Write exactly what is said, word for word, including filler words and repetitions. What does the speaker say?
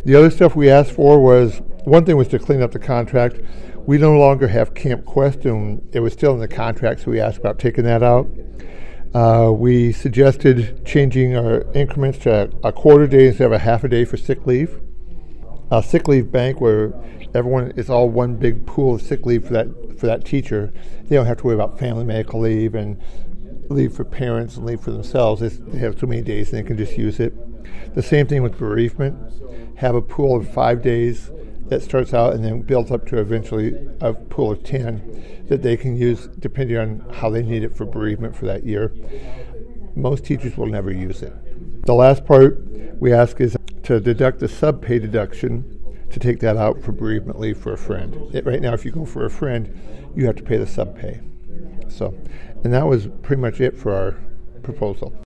The other stuff we asked for was, one thing was to clean up the contract. We no longer have Camp Quest, and it was still in the contract, so we asked about taking that out. Uh, we suggested changing our increments to a quarter day instead of a half a day for sick leave. A sick leave bank where everyone is all one big pool of sick leave for that for that teacher. They don't have to worry about family medical leave and leave for parents and leave for themselves. It's, they have so many days and they can just use it. The same thing with bereavement. Have a pool of five days that starts out and then builds up to eventually a pool of ten that they can use depending on how they need it for bereavement for that year. Most teachers will never use it. The last part we ask is to deduct the sub-pay deduction, to take that out for bereavement leave for a friend. It, right now, if you go for a friend, you have to pay the sub-pay. So, and that was pretty much it for our proposal.